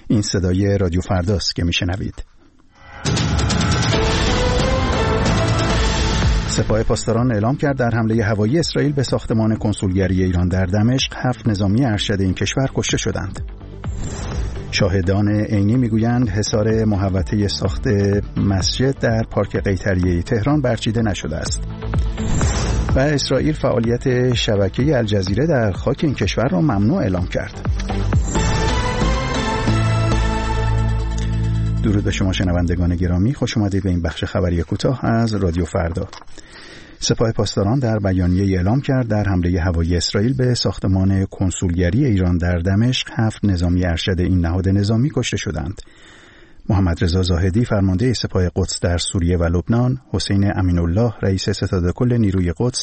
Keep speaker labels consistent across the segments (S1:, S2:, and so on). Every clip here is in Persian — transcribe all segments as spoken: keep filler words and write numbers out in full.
S1: این صدای رادیو فرداست که میشنوید. سپاه پاسداران اعلام کرد در حمله هوایی اسرائیل به ساختمان کنسولگری ایران در دمشق هفت نظامی ارشد این کشور کشته شدند. شاهدان عینی میگویند حصار محوطه ساخت مسجد در پارک قیطریه تهران برچیده نشده است. و اسرائیل فعالیت شبکه الجزیره در خاک این کشور را ممنوع اعلام کرد. درود به شما شنوندگان گرامی، خوش آمدید به این بخش خبری کوتاه از رادیو فردا. سپاه پاسداران در بیانیه اعلام کرد در حمله هوایی اسرائیل به ساختمان کنسولگری ایران در دمشق هفت نظامی ارشد این نهاد نظامی کشته شدند. محمد رضا زاهدی فرمانده سپاه قدس در سوریه و لبنان، حسین امین‌الله رئیس ستاد کل نیروی قدس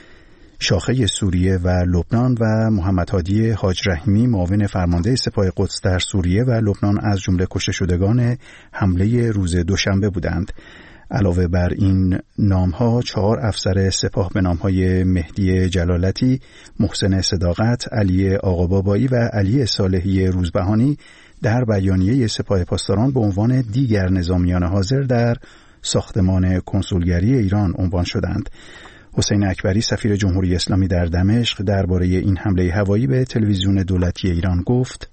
S1: شاخه سوریه و لبنان و محمد هادی حاج رحیمی معاون فرمانده سپاه قدس در سوریه و لبنان از جمله کشته شدگان حمله روز دوشنبه بودند. علاوه بر این نام‌ها چهار افسر سپاه به نام‌های مهدی جلالتی، محسن صداقت، علی آقابابایی و علی صالحی روزبهانی در بیانیه سپاه پاسداران به عنوان دیگر نظامیان حاضر در ساختمان کنسولگری ایران عنوان شدند. حسین اکبری سفیر جمهوری اسلامی در دمشق درباره این حمله هوایی به تلویزیون دولتی ایران گفت: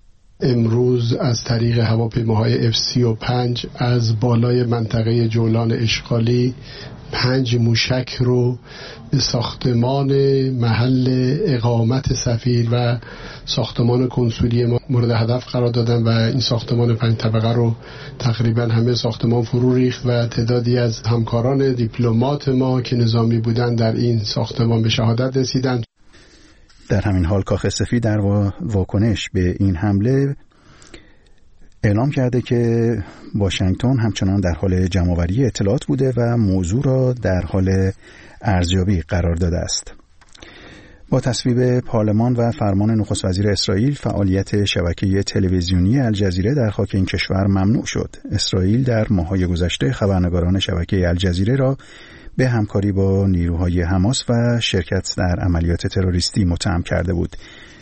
S2: امروز از طریق هواپیماهای اف سی و پنج از بالای منطقه جولان اشغالی پنج موشک رو به ساختمان محل اقامت سفیر و ساختمان کنسولی ما مورد هدف قرار دادن و این ساختمان پنج طبقه رو تقریبا همه ساختمان فرو ریخت و تعدادی از همکاران دیپلمات ما که نظامی بودن در این ساختمان به شهادت رسیدند.
S1: در همین حال کاخ سفید در واکنش به این حمله اعلام کرده که واشنگتن همچنان در حال جمع‌آوری اطلاعات بوده و موضوع را در حال ارزیابی قرار داده است. با تصویب پارلمان و فرمان نخست وزیر اسرائیل، فعالیت شبکه تلویزیونی الجزیره در خاک این کشور ممنوع شد. اسرائیل در ماه‌های گذشته خبرنگاران شبکه الجزیره را به همکاری با نیروهای حماس و شرکت در عملیات تروریستی متهم کرده بود.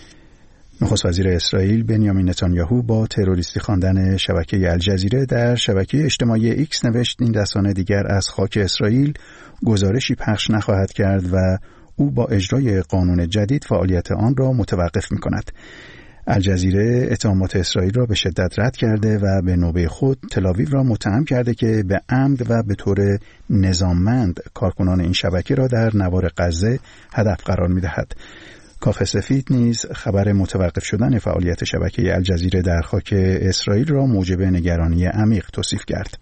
S1: نخست وزیر اسرائیل بنیامین نتانیاهو با تروریستی خواندن شبکه الجزیره در شبکه اجتماعی ایکس نوشت این رسانه دیگر از خاک اسرائیل گزارشی پخش نخواهد کرد و او با اجرای قانون جدید فعالیت آن را متوقف می‌کند. الجزیره اتهامات اسرائیل را به شدت رد کرده و به نوبه خود تل‌آویو را متهم کرده که به عمد و به طور نظاممند کارکنان این شبکه را در نوار غزه هدف قرار می‌دهد. کاخ سفید نیز خبر متوقف شدن فعالیت شبکه الجزیره در خاک اسرائیل را موجب نگرانی عمیق توصیف کرد.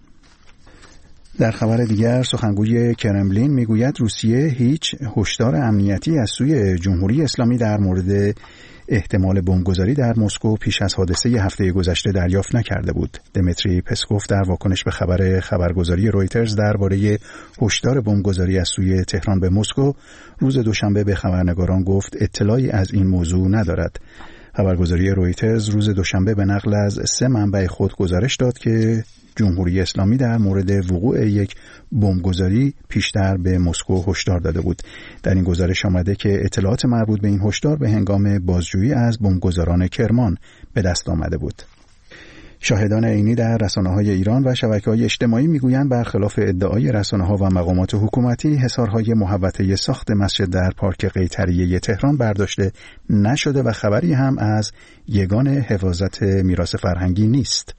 S1: در خبر دیگر سخنگوی کرملین میگوید روسیه هیچ هشدار امنیتی از سوی جمهوری اسلامی در مورد احتمال بمبگذاری در مسکو پیش از حادثه هفته گذشته دریافت نکرده بود. دمیتری پسکوف در واکنش به خبر خبرگزاری رویترز درباره هشدار بمبگذاری از سوی تهران به مسکو روز دوشنبه به خبرنگاران گفت اطلاعی از این موضوع ندارد. خبرگزاری رویترز روز دوشنبه به نقل از سه منبع خود گزارش داد که جمهوری اسلامی در مورد وقوع یک بمبگذاری پیشتر به مسکو هشدار داده بود. در این گزارش آمده که اطلاعات مربوط به این هشدار به هنگام بازجویی از بمبگذاران کرمان به دست آمده بود. شاهدان عینی در رسانه‌های ایران و شبکه‌های اجتماعی میگویند برخلاف ادعای رسانه‌ها و مقامات حکومتی حصارهای محوطه ساخت مسجد در پارک قیطریه تهران برداشته نشده و خبری هم از یگان حفاظت میراث فرهنگی نیست.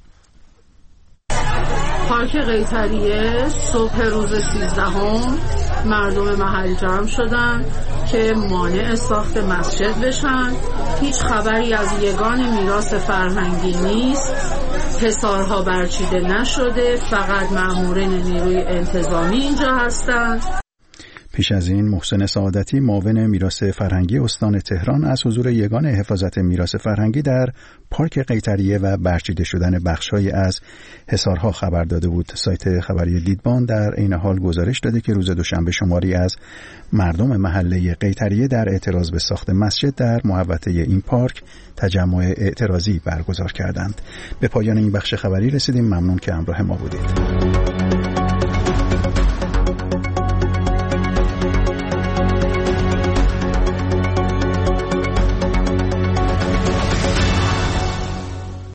S3: پارک قیطریه صبح روز سیزدهم مردم محل جمع شدن که مانع ساخت مسجد بشن. هیچ خبری از یگان میراث فرهنگی نیست. حصارها برچیده نشده، فقط مامورین نیروی انتظامی اینجا هستند.
S1: پیش از این محسن سعادتی معاون میراث فرهنگی استان تهران از حضور یگان حفاظت میراث فرهنگی در پارک قیطریه و برچیده شدن بخش‌هایی از حصارها خبر داده بود. سایت خبری دیدبان در این حال گزارش داده که روز دوشنبه شماری از مردم محله قیطریه در اعتراض به ساخت مسجد در محوطه این پارک تجمع اعتراضی برگزار کردند. به پایان این بخش خبری رسیدیم. ممنون که همراه ما بودید.